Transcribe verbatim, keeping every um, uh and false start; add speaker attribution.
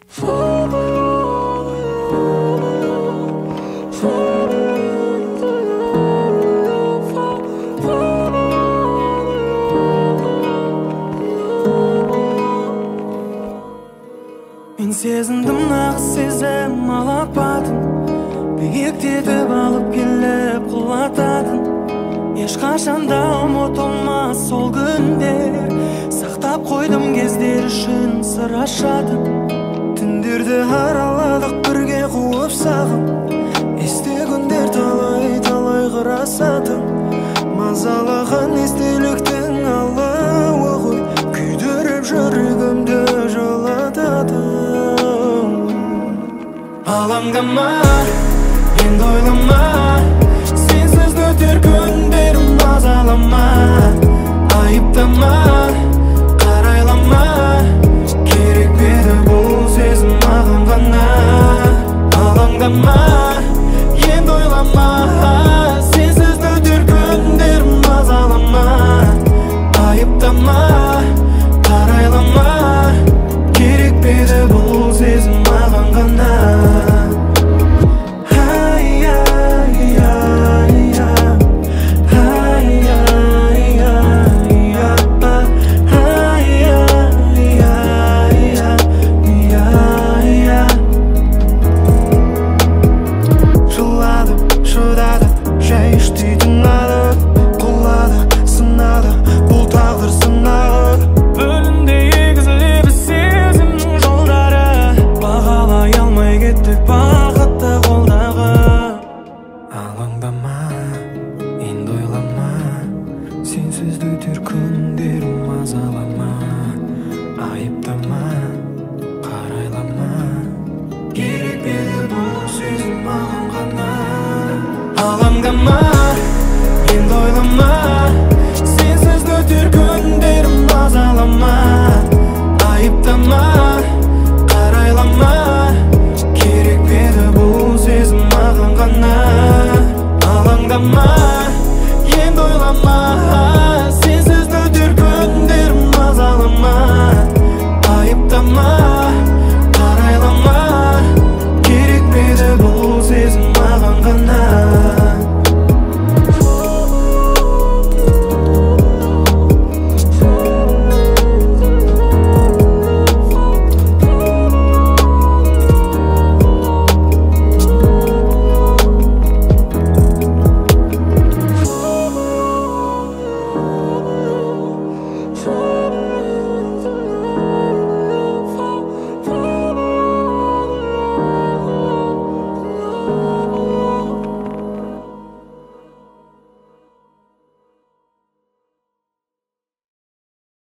Speaker 1: Мен сезіндім нағыз сезім алапатын, биіктетіп алып келіп құлататын. Ешқашанда ұмытылмас сол күндер, сақтап қойдым кездер үшін сыр ашатын. Түндерді араладық бірге қуып сағым, есте күндер талай талай қарасатын. Мазалаған естеліктің алауы ғой, күйдіріп жүрегімді жылататын. Алаңдама, енді ойлама, сенсіз өтер күндерім мазалама. Айыптама, қарайлама,